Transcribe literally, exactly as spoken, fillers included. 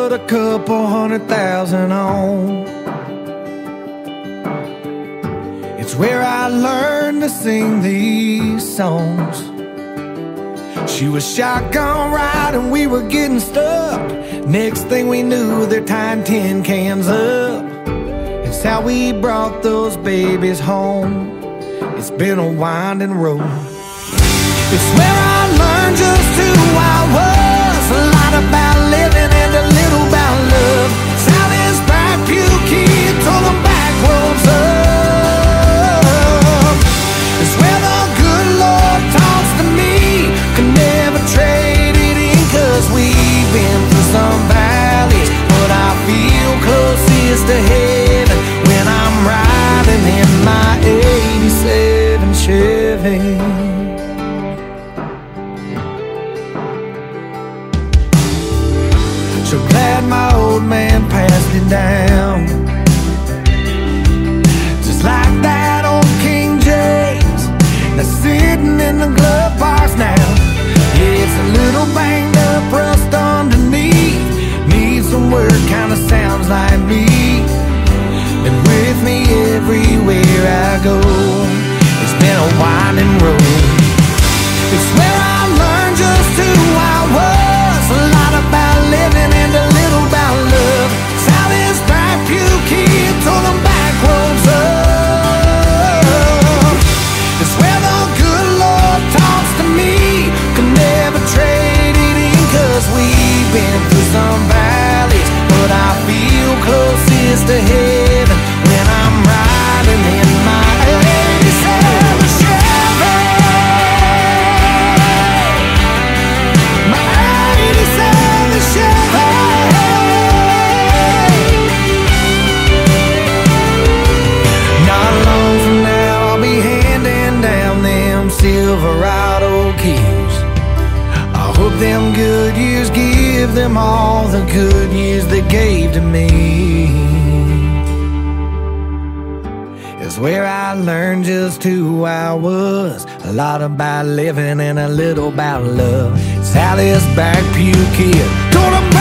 put a couple hundred thousand on. It's where I learned to sing these songs. She was shotgun riding, we were getting stuck. Next thing we knew, they're tying tin cans up. It's how we brought those babies home. It's been a winding road. It's where I learned just who I was. A lot about living and a little about love. It's how this Bright Pew kid told them back roads up. It's where the good Lord talks to me. Can never trade it in, cause we've been through some valleys, but I feel closest to heaven when I'm riding in my eighty-seven Chevy. So glad my old man passed it down. Just like that old King James that's sitting in the glove box now. Yeah, it's a little banged up, rust underneath. Needs some work, kinda sounds like me. Been with me everywhere I go. It's been a winding road. It's where I learned just who I was. A lot about living and a little about love. It's how this Bright Pew kid told them back roads up. It's where the good Lord talks to me. Can never trade it in, cause we've been through some valleys, but I feel closest to heaven when I'm riding in my eighty-seven Chevy. My eighty-seven Chevy. Not long from now I'll be handing down them Silverado keys. I hope them good years give them all the good years they gave to me. It's where I learned just who I was. A lot about living and a little about love. It's how this Bright Pew kid told 'em